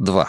2.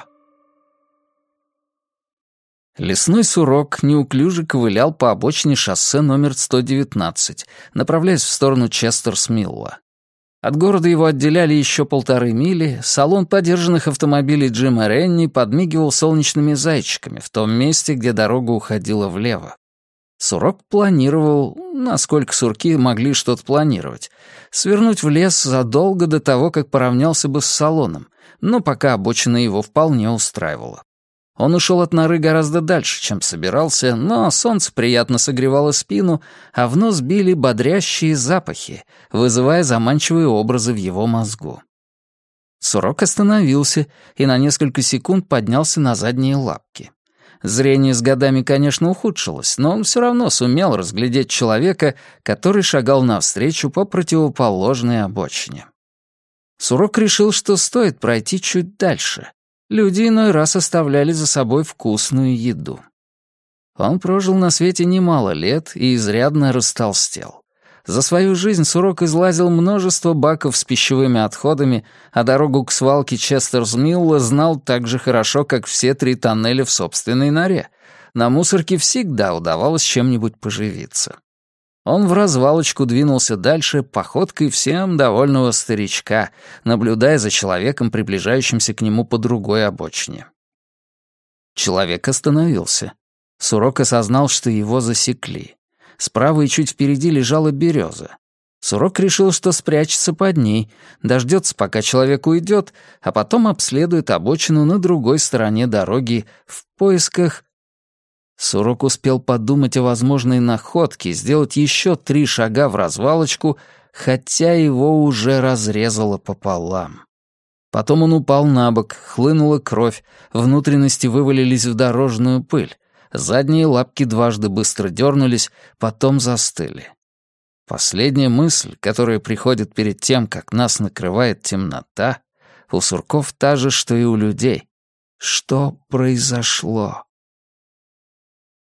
Лесной сурок неуклюже ковылял по обочине шоссе номер 119, направляясь в сторону Честерс-Милла. От города его отделяли еще 1,5 мили, салон подержанных автомобилей Джима Ренни подмигивал солнечными зайчиками в том месте, где дорога уходила влево. Сурок планировал, насколько сурки могли что-то планировать, свернуть в лес задолго до того, как поравнялся бы с салоном, но пока обочина его вполне устраивала. Он ушел от норы гораздо дальше, чем собирался, но солнце приятно согревало спину, а в нос били бодрящие запахи, вызывая заманчивые образы в его мозгу. Сурок остановился и на несколько секунд поднялся на задние лапки. Зрение с годами, конечно, ухудшилось, но он все равно сумел разглядеть человека, который шагал навстречу по противоположной обочине. Сурок решил, что стоит пройти чуть дальше. Люди иной раз оставляли за собой вкусную еду. Он прожил на свете немало лет и изрядно растолстел. За свою жизнь Сурок излазил множество баков с пищевыми отходами, а дорогу к свалке Честерс-Милла знал так же хорошо, как все 3 тоннеля в собственной норе. На мусорке всегда удавалось чем-нибудь поживиться. Он в развалочку двинулся дальше походкой всем довольного старичка, наблюдая за человеком, приближающимся к нему по другой обочине. Человек остановился. Сурок осознал, что его засекли. Справа и чуть впереди лежала береза. Сурок решил, что спрячется под ней, дождется, пока человек уйдет, а потом обследует обочину на другой стороне дороги в поисках... Сурок успел подумать о возможной находке, сделать еще 3 шага в развалочку, хотя его уже разрезало пополам. Потом он упал на бок, хлынула кровь, внутренности вывалились в дорожную пыль, задние лапки дважды быстро дернулись, потом застыли. Последняя мысль, которая приходит перед тем, как нас накрывает темнота, у сурков та же, что и у людей. Что произошло?